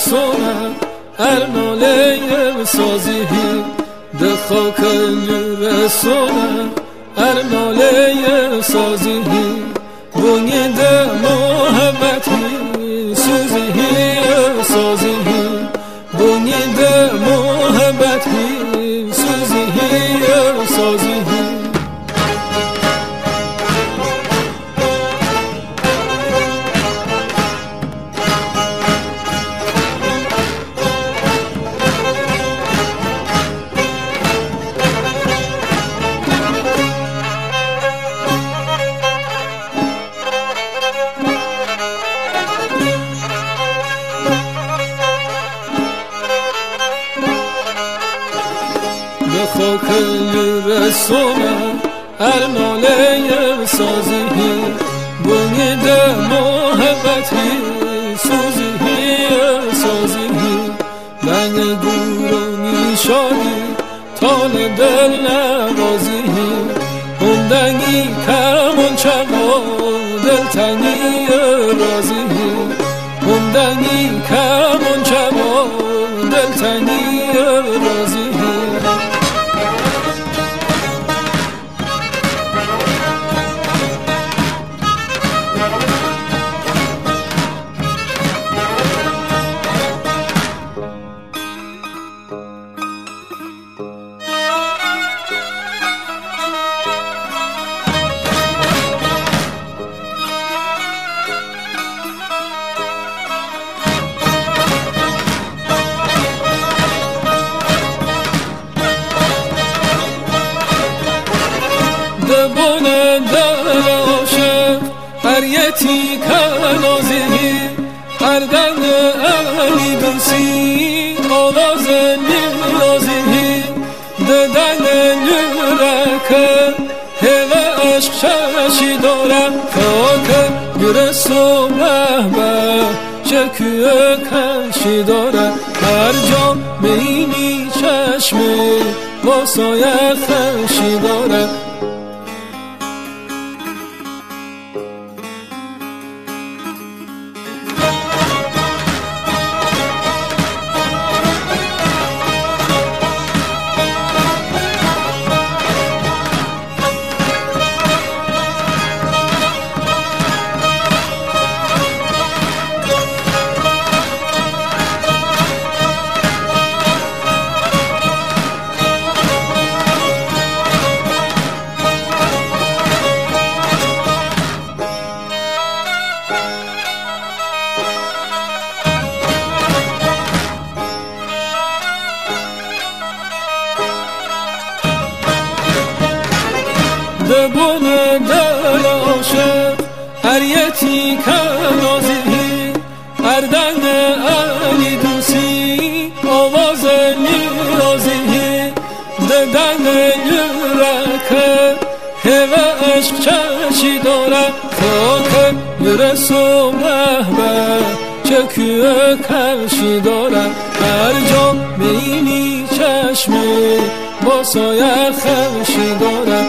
رسونم ارماله سازی ده خاک رسونم ارماله سازی بونی ده محبتی سوزی سازی بونی ده محبتی سوزی سازی به خاک رسونم ارماله سازی بونی ده محبتی سوزی سازی لنگ گورانی شادی تال دل نوازی همدنگی کمون چما دلتنی رازی همدنگی کمون چما دلتنی رازی دبونه دل عاشق هر یتی کنازی هر دن علی دوسی آواز نیازی ددن یورکه هوا عشق چشی دارم خاک گرسو رهبه چکیه کشی دارم هر جا بینی چشمی با سایه خشی دارم دبونه دل عاشق هر یتی کنازی هر دن علی دوسی آواز نیازی ددن یورکه هوا عشق چشی دارم خاک یرسو رهبه چکیه کشی دارم هر جا بینی چشمی با سایه خشی دارم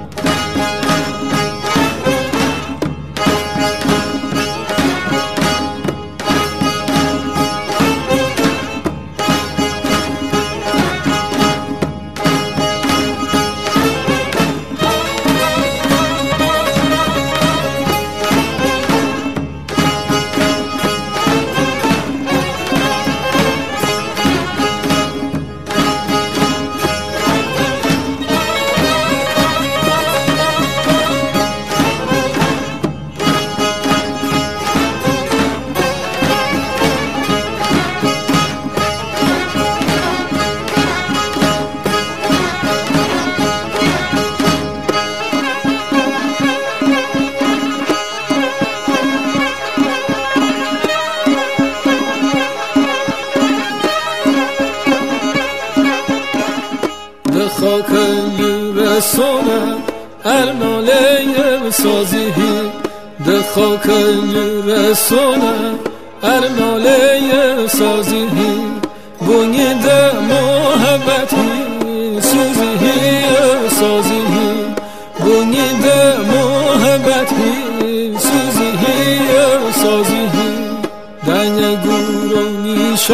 خاک رسونم ارماله سازی ده خاک رسونم ارماله سازی بونی ده محبتی سوزی سازی بونی ده محبتی سوزی سازی دنگ گورانی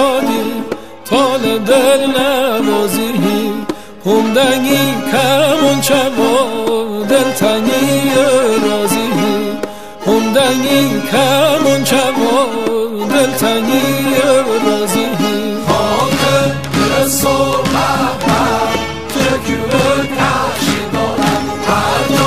تال دل نوازی همدنگی کمون چما دلتنگی رازی همدنگی کمون چما دلتنگی رازی خاک رسول محمد تو که کشی دارم هر